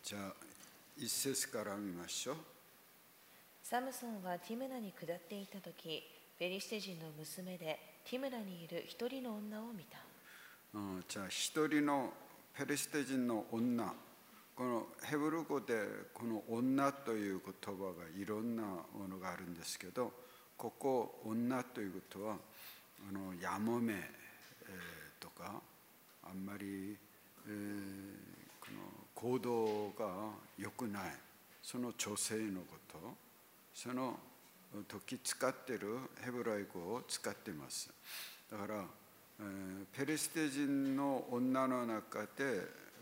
じゃあ一節から見ましょう。 サムソンはティムナに下っていたとき、ペリシテ人の娘でティムナにいる一人の女を見た。 じゃあ一人のペリシテ人の女、このヘブル語でこの女という言葉がいろんなものがあるんですけど、ここ女ということはやもめとかあんまりこの行動が良くないその女性のこと、その時使っているヘブライ語を使っています。だからペリシテ人の女の中で、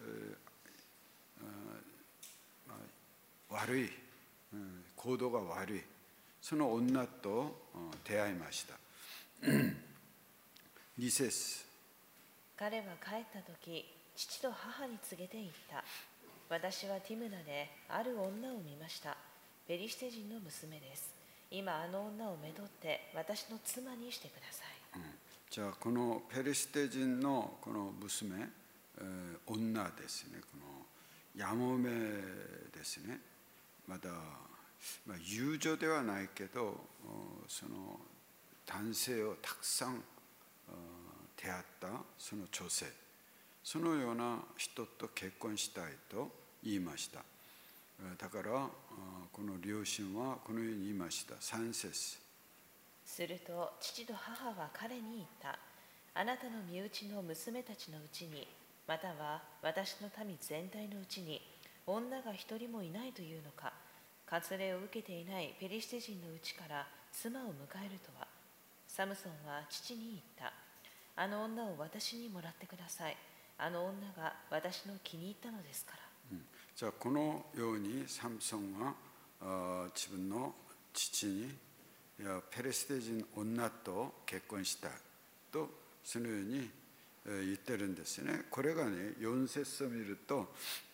悪い、行動が悪いその女と出会いました。2節。 彼は帰ったとき、父と母に告げて言った。私はティムナである女を見ました。ペリシテ人の娘です。今あの女をめとって私の妻にしてください。 じゃあこのペリシテ人のこの娘、女ですね。このやもめですね。まだ、友情ではないけど、その男性をたくさん出会ったその女性、そのような人と結婚したいと言いました。だからこの両親はこのように言いました。3節。 すると父と母は彼に言った。あなたの身内の娘たちのうちに、または私の民全体のうちに女が一人もいないというのか。割礼を受けていないペリシテ人のうちから妻を迎えるとは。サムソンは父に言った。あの女を私にもらってください。あの女が私の気に入ったのですから。 じゃあこのようにサムソンは自分の父にペリシテ人女と結婚したいとそのように言ってるんですね。これがね、4節を見ると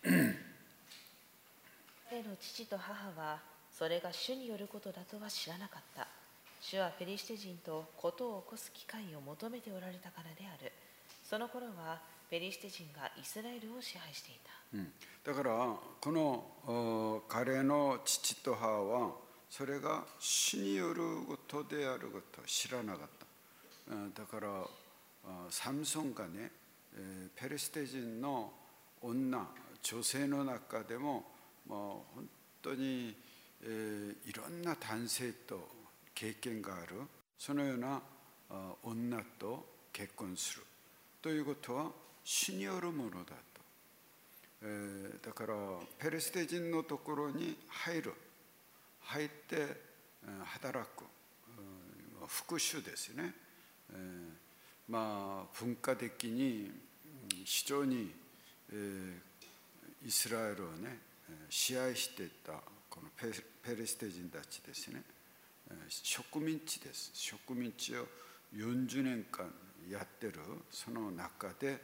彼の父と母はそれが主によることだとは知らなかった。主はペリシテ人と事を起こす機会を求めておられたからである。その頃はペリシテ人がイスラエルを支配していた。 だからこの彼の父と母はそれが主によることであることを知らなかった。だからサムソンがね、ペリシテ人の女性の中でも本当にいろんな男性と経験があるそのような女と結婚するということは主によるものだと。だからペリシテ人のところに入って働く復讐ですね。文化的に非常にイスラエルをね支配していたこのペリシテ人たちですね。植民地です。植民地を40年間やってるその中で、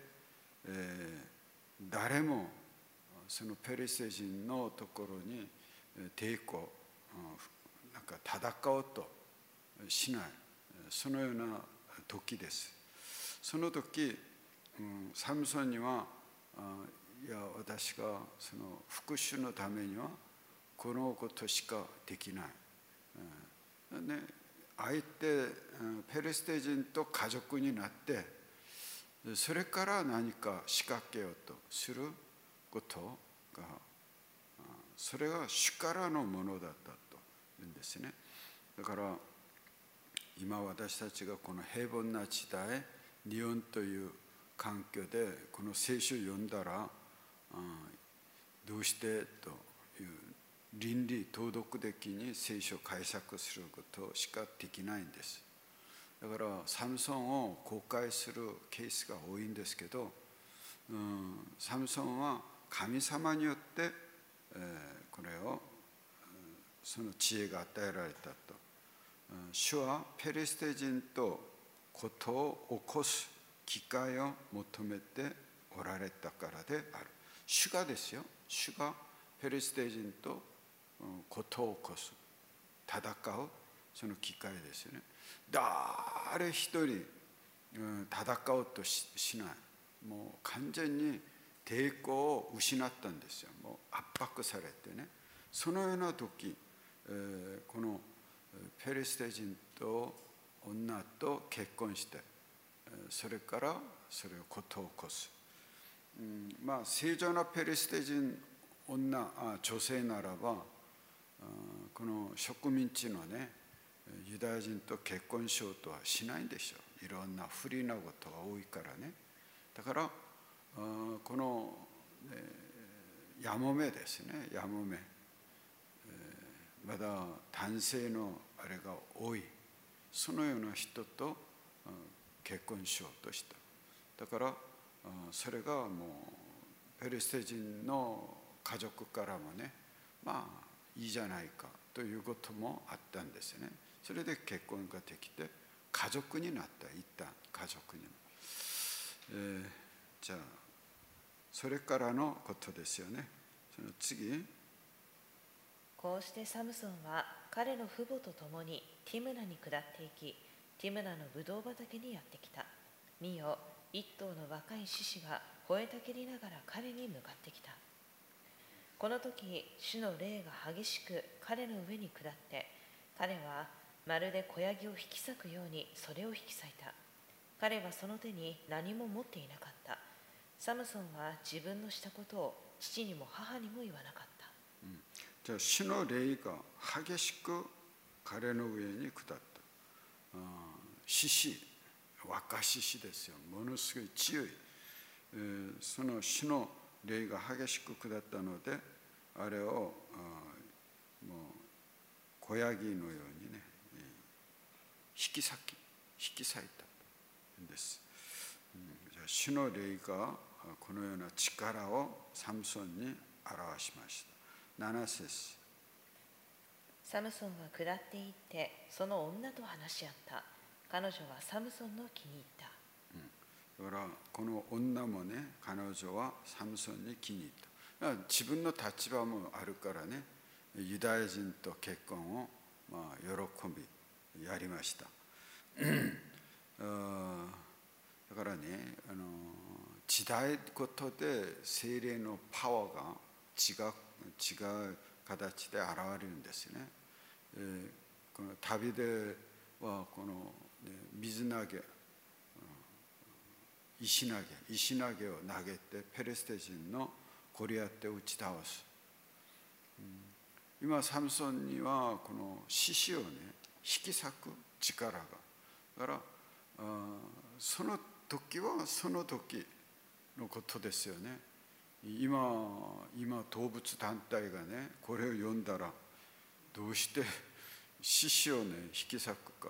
誰もそのペリシテ人のところに抵抗なんか戦おうとしない、そのような時です。その時、サムソンにはいや私がその復讐のためにはこのことしかできない、あえてペリシテ人と家族になってそれから何か仕掛けようとすることがそれが主からのものだったというんですね。だから今私たちがこの平凡な時代日本という環境でこの聖書を読んだらどうしてという倫理道徳的に聖書を解釈することしかできないんです。だからサムソンを公開するケースが多いんですけど、サムソンは神様によって、これをその知恵が与えられたと。主はペリシテ人と事を起こす機会を求めておられたからである。主がですよ、主がペリシテ人と事を起こす、戦うその機会ですよね。誰一人戦おうとしない。もう完全に抵抗を失ったんですよ。もう圧迫されてね。そのような時、このペリシテ人と女と結婚して、それからそれを事を起こす。まあ正常なペリシテ人女性ならば、この植民地のねユダヤ人と結婚しようとはしないんでしょう。いろんな不利なことが多いからね。だからこのやもめですね、やもめ、まだ男性のあれが多い、そのような人と結婚しようとした。だからそれがもうペリシテ人の家族からもね、まあいいじゃないかということもあったんですね。それで結婚ができて家族になった。一旦家族に、じゃあそれからのことですよね。その次、 こうしてサムソンは彼の父母と共にティムナに下っていき、ティムナのブドウ畑にやってきた。見よ、一頭の若い獅子が吠えたけりながら彼に向かってきた。この時、主の霊が激しく彼の上に下って、彼はまるで子ヤギを引き裂くようにそれを引き裂いた。彼はその手に何も持っていなかった。サムソンは自分のしたことを父にも母にも言わなかった。 じゃあ主の霊が激しく彼の上に下った。獅子、若獅子ですよ。ものすごい強い、その主の霊が激しく下ったので、あれをもう子ヤギのようにね引き裂いたんです。じゃあ主の霊がこのような力をサムソンに表しました。7節。 サムソンは下っていってその女と話し合った。彼女はサムソンの気に入った。 だからこの女もね、彼女はサムソンに気に入った。自分の立場もあるからね、ユダヤ人と結婚を喜びやりました。だからね、時代ごとで聖霊のパワーが違う形で現れるんですね。この旅ではこの水投げ、石投げを投げてペリシテ人のゴリアテを打ち倒す。今サムソンにはこの獅子をね引き裂く力が。だからその時はその時のことですよね。今動物団体がねこれを読んだらどうして獅子をね引き裂くか、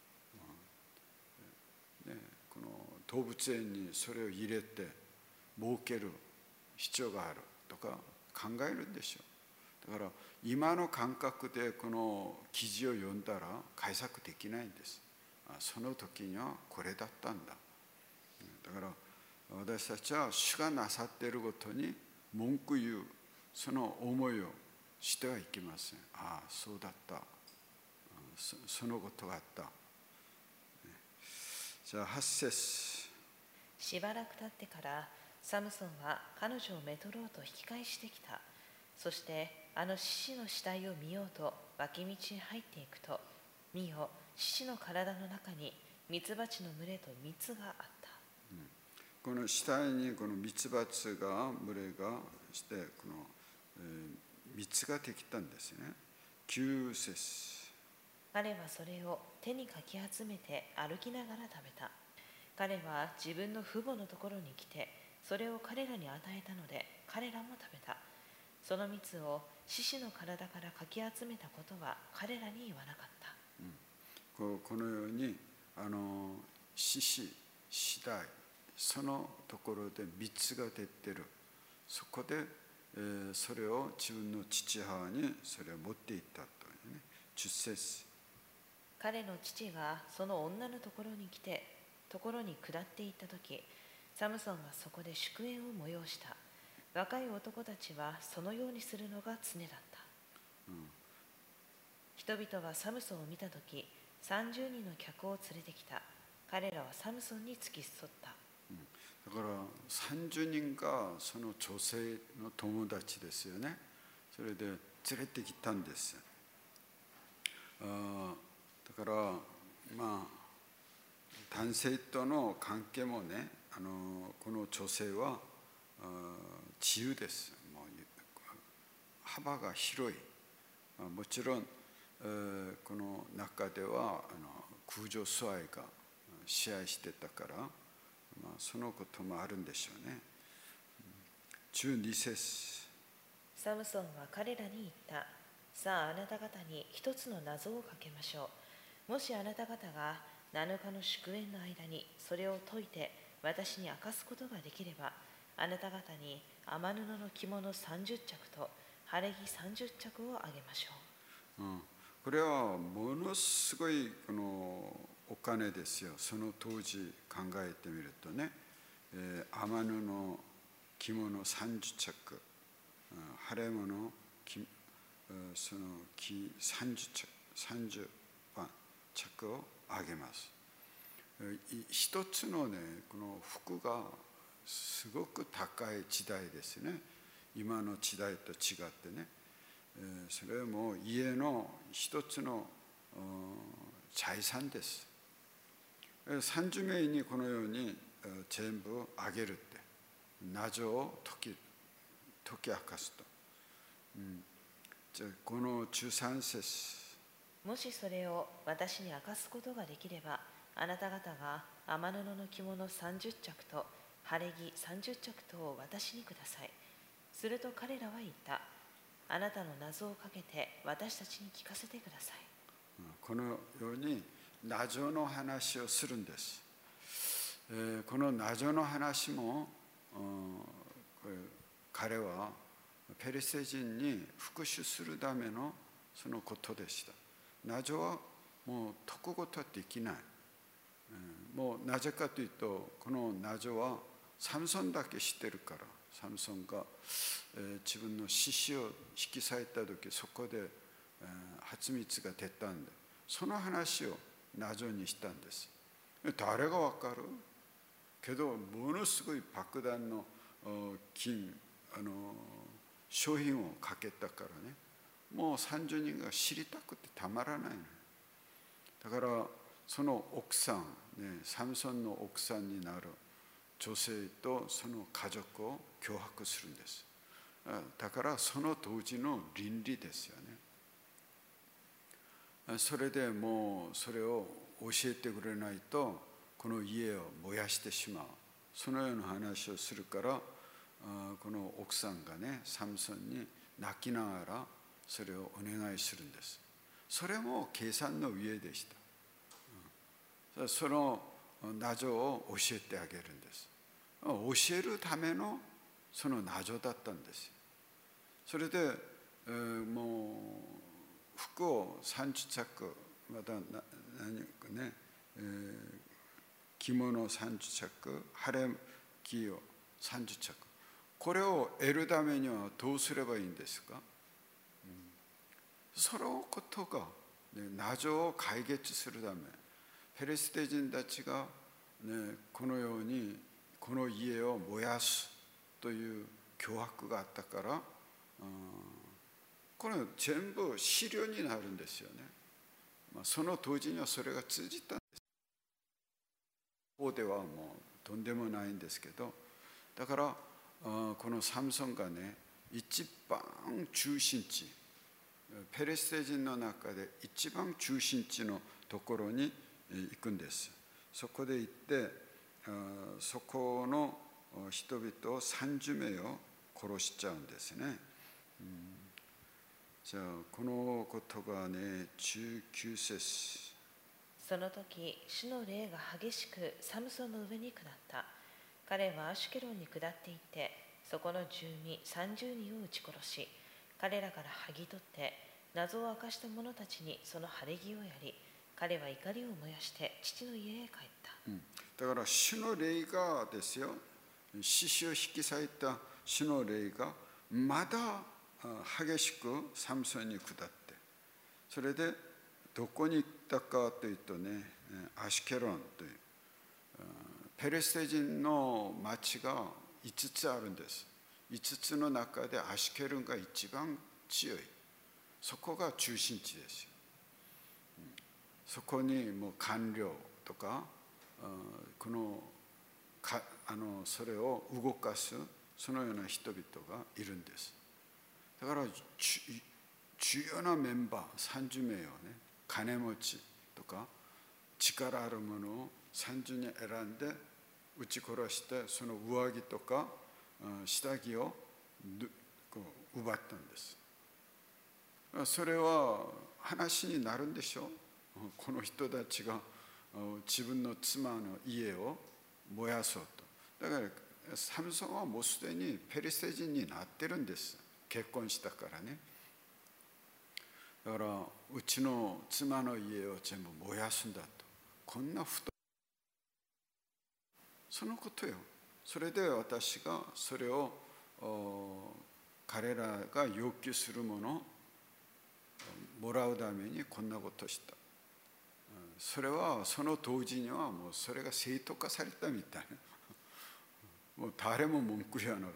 この動物園にそれを入れて儲ける必要があるとか考えるんでしょう。だから今の感覚でこの記事を読んだら解釈できないんです。その時にはこれだったんだ。だから私たちは主がなさっていることに文句言うその思いをしてはいけません。そうだった、そのことがあった。じゃあ8節。 しばらく経ってからサムソンは彼女をめとろうと引き返してきた。そしてあの獅子の死体を見ようと脇道に入っていくと、見よ、獅子の体の中にミツバチの群れと蜜があった。 この死体にこのミツバチが群れがしてこの、蜜ができたんですね。9節。 彼はそれを手にかき集めて歩きながら食べた。彼は自分の父母のところに来てそれを彼らに与えたので彼らも食べた。その蜜を獅子の体からかき集めたことは彼らに言わなかった。 このように獅子死体そのところで蜜が出てる。そこで、それを自分の父母にそれを持っていったというね。10節。 彼の父がその女のところに来てところに下っていった時、サムソンはそこで祝宴を催した。若い男たちはそのようにするのが常だった。人々はサムソンを見た時、30人の客を連れてきた。彼らはサムソンに付き添った。 だから30人がその女性の友達ですよね。それで連れてきたんです。だからまあ男性との関係もね、この女性は自由です。もう幅が広い。もちろんこの中では空女崇拝が支配してたから、そのこともあるんでしょうね。12節。 サムソンは彼らに言った。さあ、あなた方に一つの謎をかけましょう。もしあなた方が7日の祝宴の間にそれを解いて私に明かすことができれば、あなた方に雨布の着物30着と晴れ着30着をあげましょう。 これはものすごいこのお金ですよ。その当時考えてみるとね、雨布の着物30着、晴れ物その着30番着をあげます。一つのね、この服がすごく高い時代ですね。今の時代と違ってね、それも家の一つの財産です。30名にこのように全部あげるって謎を解き明かすと。じゃあこの13節。 もしそれを私に明かすことができれば、あなた方が雨布の着物30着と晴れ着30着とを私にください。すると彼らは言った。あなたの謎をかけて私たちに聞かせてください。 このように謎の話をするんです。この謎の話も彼はペリシテ人に復讐するためのそのことでした。謎はもう解くことはできない。もうなぜかというと、この謎はサムソンだけ知ってるから。サムソンが自分の獅子を引き裂いた時、そこで蜂蜜が出たんで、その話を謎にしたんです。誰がわかるけど、ものすごい爆弾の金商品をかけたからね、もう30人が知りたくてたまらないの。だからその奥さん、ね、サムソンの奥さんになる女性とその家族を脅迫するんです。だからその当時の倫理ですよね。それでもうそれを教えてくれないとこの家を燃やしてしまう、そのような話をするから、この奥さんがね、サムソンに泣きながらそれをお願いするんです。それも計算の上でした。その謎を教えてあげるんです。教えるためのその謎だったんですよ。それで、もう服を30着、また何かね、着物30着、晴れ着を30着、これを得るためにはどうすればいいんですか？そのことが、ね、謎を解決するため、ペリシテ人たちが、ね、このようにこの家を燃やすという脅迫があったから、これ全部資料になるんですよね。その当時にはそれが通じたんです。ここではもうとんでもないんですけど、だからこのサムソンがね、一番中心地、ペリシテ人の中で一番中心地のところに行くんです。そこで行って、そこの人々を30名を殺しちゃうんですね。じゃあこのことがね、19節。 その時、主の霊が激しくサムソンの上に下った。彼はアシュケロンに下っていって、そこの住民30人を撃ち殺し、彼らから剥ぎ取って謎を明かした者たちにその晴れ着をやり、彼は怒りを燃やして父の家へ帰った。 だから主の霊がですよ、獅子を引き裂いた主の霊がまだ激しくサムソンに下って、それでどこに行ったかというとね、アシュケロンというペレステ人の町が5つあるんです。5つの中でアシュケロンが一番強い。そこが中心地ですよ。そこにもう官僚とかこのそれを動かすそのような人々がいるんです。だから重要なメンバー30名をね、金持ちとか力ある者を30人選んで撃ち殺して、その上着とか下着を奪ったんです。それは話になるんでしょう。この人たちが自分の妻の家を燃やそうと。だからサムソンはもうすでにペリシテ人になってるんです。結婚したからね。だからうちの妻の家を全部燃やすんだと。こんなそのことよ。それで私がそれを彼らが要求するものをもらうためにこんなことをした。それはその当時にはもうそれが正当化されたみたいな。もう誰も文句言わなかった。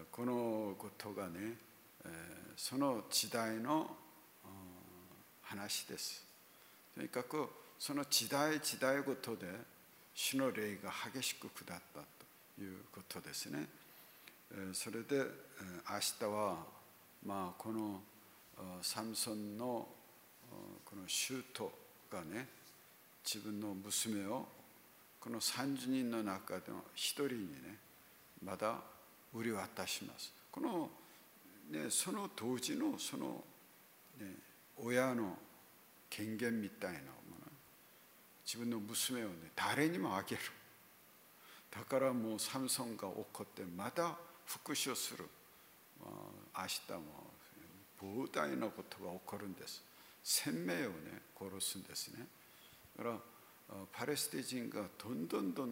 このことがね、その時代の話です。とにかくその時代時代ごとで主の霊が激しく下ったということですね。それで明日はこのサムソンのこの舅がね、自分の娘をこの30人の中での1人にね、まだ売り渡します。このね、その当時のその、ね、親の権限みたいなもの、自分の娘をね、誰にもあげる。だからもうサムソンが怒ってまた復讐する。明日も膨大なことが起こるんです。1000名をね、殺すんですね。だからパレステ人がどんどん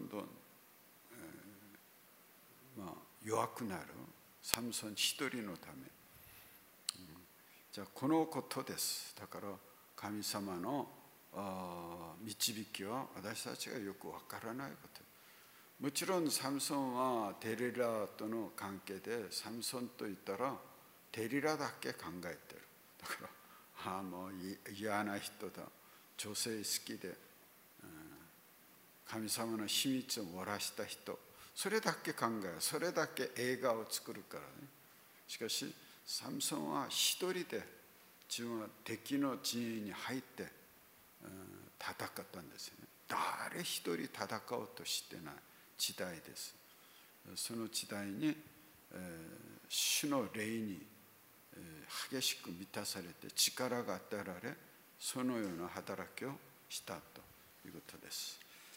弱くなる。サムソン一人のため、じゃあこのことです。だから神様の導きは私たちがよくわからないこと。もちろんサムソンはデリラとの関係で、サムソンといったらデリラだけ考えてる。だからもう嫌な人だ、女性好きで、神様の秘密を漏らした人、それだけ考える。それだけ映画を作るからね。しかしサムソンは一人で自分は敵の陣営に入って戦ったんですよね。誰一人戦おうとしてない時代です。その時代に、主の霊に、激しく満たされて力が与えられ、そのような働きをしたということです。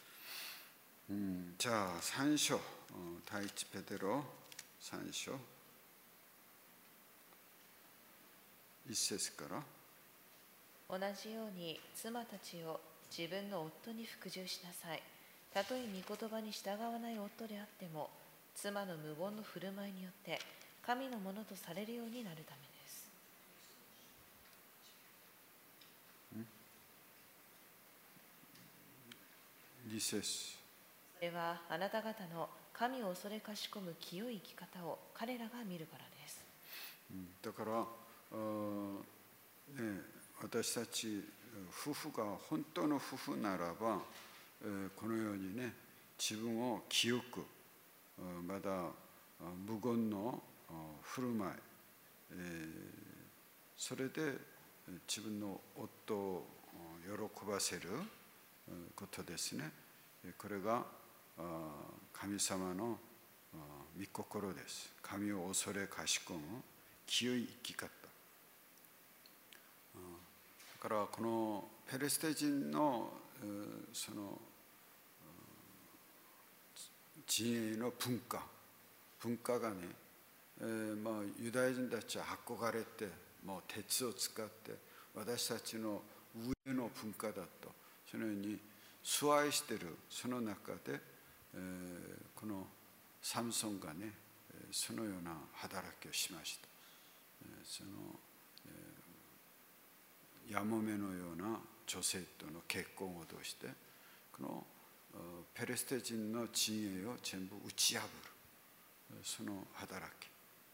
じゃあ3章、第一ペテロ3章1節から。 同じように妻たちを自分の夫に服従しなさい。たとえ御言葉に従わない夫であっても、妻の無言の振る舞いによって神のものとされるようになるためです。 2節。 それはあなた方の神を恐れかしこむ清い生き方を彼らが見るからです。 だから私たち夫婦が本当の夫婦ならば、このようにね、自分を清く、まだ無言の振る舞い、それで自分の夫を喜ばせることですね。これが神様の御心です。神を恐れかしこむ清い生き方。だからこのペレステ人のその陣営の文化がね、ユダヤ人たちは憧れて、もう鉄を使って私たちの上の文化だと、そのように崇拝している。その中で、このサムソンがね、そのような働きをしました。そのやもめのような女性との結婚を通して、このペレステ人の陣営を全部打ち破るその働き。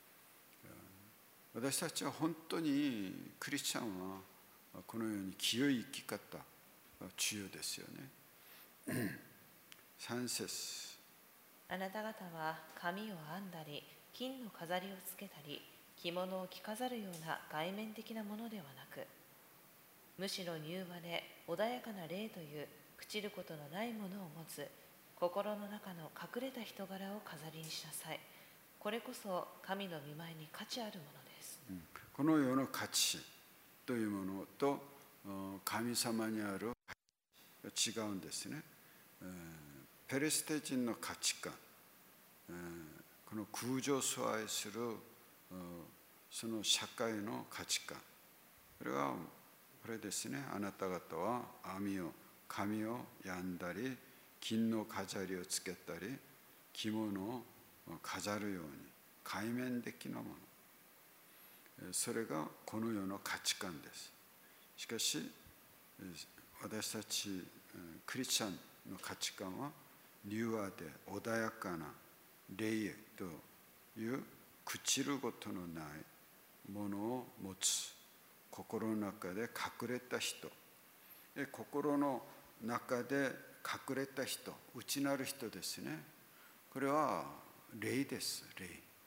私たちは本当にクリスチャンはこのように清い生き方が重要ですよね。3節。 あなた方は髪を編んだり金の飾りをつけたり着物を着飾るような外面的なものではなく、むしろ柔和で穏やかな霊という朽ちることのないものを持つ心の中の隠れた人柄を飾りにしなさい。これこそ神の御前に価値あるものです。 この世の価値というものと神様にある価値が違うんですね。ペレステ人の価値観、この空上崇拝するその社会の価値観、これはこれですね。あなた方は髪を編んだり金の飾りをつけたり着物を飾るように外面的なもの、それがこの世の価値観です。しかし私たちクリスチャンの価値観は柔和で穏やかな霊という朽ちることのないものを持つ心の中で隠れた人、心の中で隠れた人、内なる人ですね。これは霊です。霊。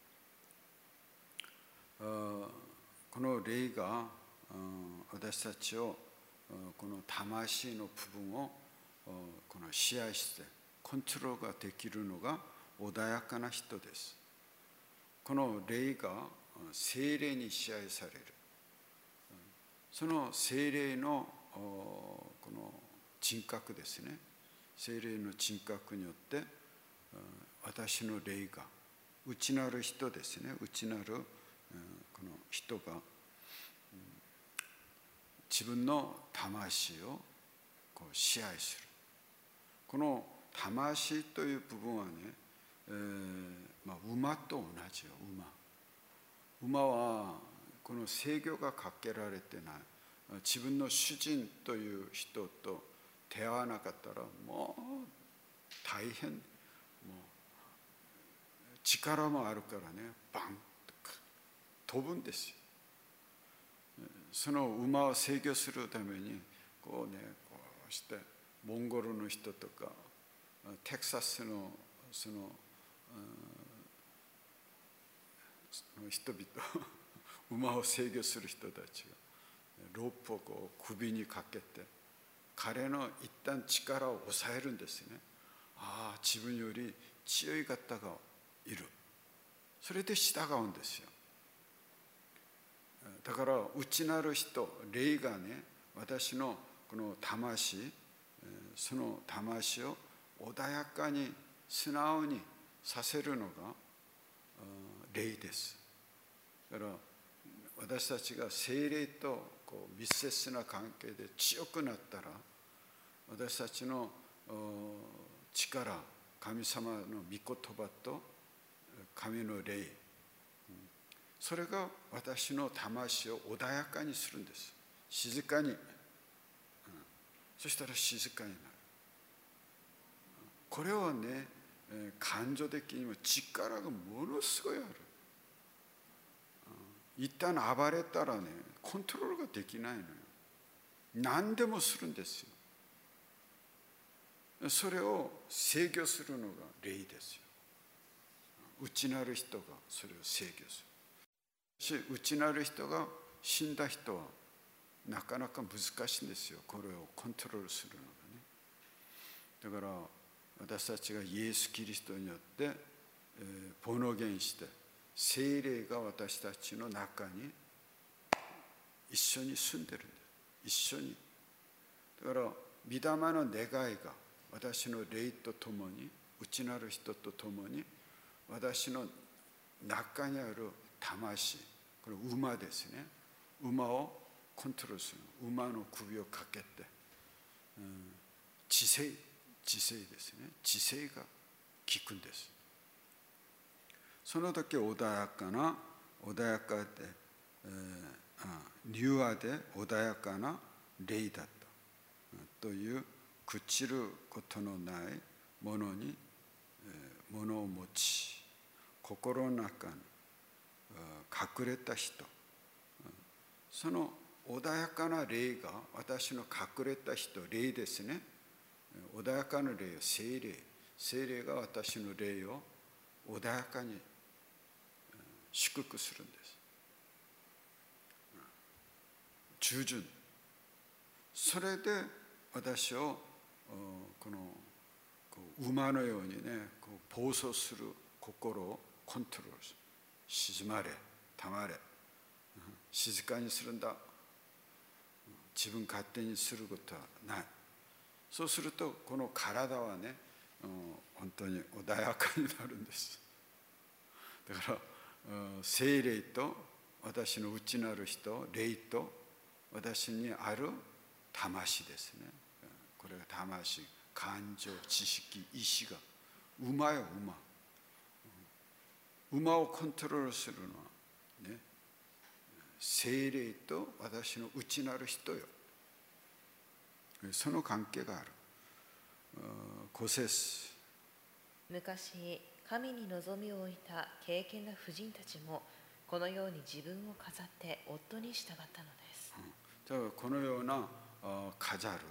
この霊が私たちをこの魂の部分をこの支配してコントロールができるのが穏やかな人です。この霊が聖霊に支配される。その聖霊のこの人格ですね。聖霊の人格によって私の霊が内なる人ですね。内なるこの人が自分の魂をこう支配する。この魂という部分はね、馬と同じよ。馬はこの制御がかけられてない。自分の主人という人と出会わなかったらもう大変。もう力もあるからね、バンと飛ぶんですよ。その馬を制御するためにこうしてモンゴルの人とかテキサスのその人々馬を制御する人たちがロープをこう首にかけて彼の一旦力を抑えるんですね。自分より強い方がいる。それで従うんですよ。だから内なる人、霊がね、私のこの魂、その魂を穏やかに素直にさせるのが霊です。だから私たちが聖霊とこう密接な関係で強くなったら、私たちの力、神様の御言葉と神の霊、それが私の魂を穏やかにするんです。静かに、そしたら静かになる。これはね、感情的にも力がものすごいある。一旦暴れたらね、コントロールができないのよ。何でもするんですよ。それを制御するのが霊ですよ。内なる人がそれを制御する。内なる人が死んだ人はなかなか難しいんですよ。これをコントロールするのがね。だから私たちがイエス・キリストによってボーノゲンして聖霊が私たちの中に一緒に住んでるんです。一緒に。だから御霊の願いが私の霊とともに、内なる人とともに、私の中にある魂、これ馬ですね。馬をコントロールする。馬の首をかけて、知性ですね。知性が効くんです。その時穏やかで、柔和で穏やかな霊だったという朽ちることのないものに物を持ち、心の中に隠れた人、その穏やかな霊が私の隠れた人、霊ですね。穏やかな霊、聖霊、聖霊が私の霊を穏やかに祝福するんです。従順。それで私をこの馬のようにね、暴走する心をコントロールする。静まれ、黙れ、静かにするんだ。自分勝手にすることはない。そうするとこの体はね、本当に穏やかになるんです。だから聖霊と私の内なる人、霊と私にある魂ですね。これが魂、感情、知識、意志が馬よ、馬。馬をコントロールするのはね、聖霊と私の内なる人よ。その関係がある。5節。 昔、神に望みを置いた敬虔な婦人たちもこのように自分を飾って夫に従ったのです。 だからこのような飾る。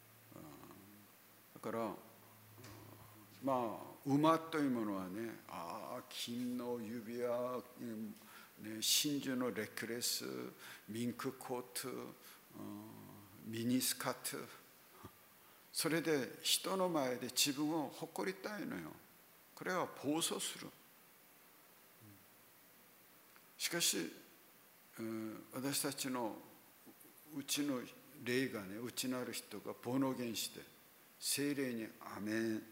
だからまあ馬というものはね、金の指輪、真珠のネックレス、ミンクコート、ミニスカート、それで人の前で自分を誇りたいのよ。これは暴走する。しかし私たちのうちの霊がね、内なる人がボーノゲンして聖霊にアメン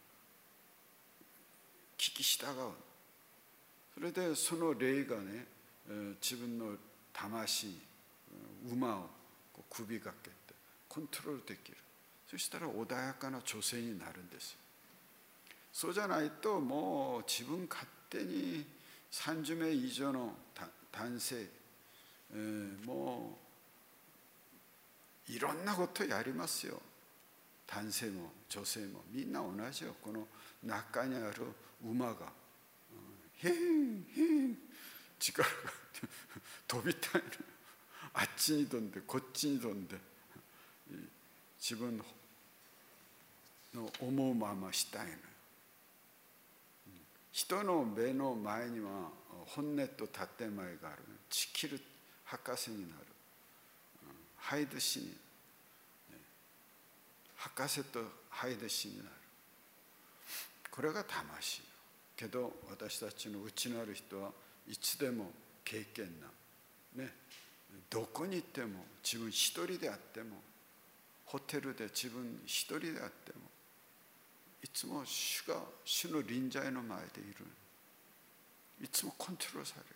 聞き従う。それでその霊がね、自分の魂、馬を首掛けてコントロールできる。そしたら穏やかな女性になるんです。そうじゃないともう自分勝手に30名以上の男性、もういろんなことやりますよ。男性も女性もみんな同じよ。この中にある馬がへんへん力が飛びたいの。あっちに飛んでこっちに飛んで自分の思うまましたいのよ。人の目の前には本音と建前がある。地切る博士になる。ハイド氏に、博士とハイド氏になる。これが魂よ。けど私たちの内なる人はいつでも敬虔な、ね、どこに行っても自分一人であっても、ホテルで自分一人であっても、いつも主の臨在の前でいる。いつもコントロールされる。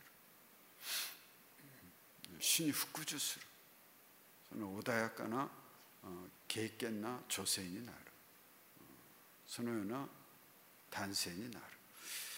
主に服従する。その穏やかな敬虔な女性になる。そのような男性になる。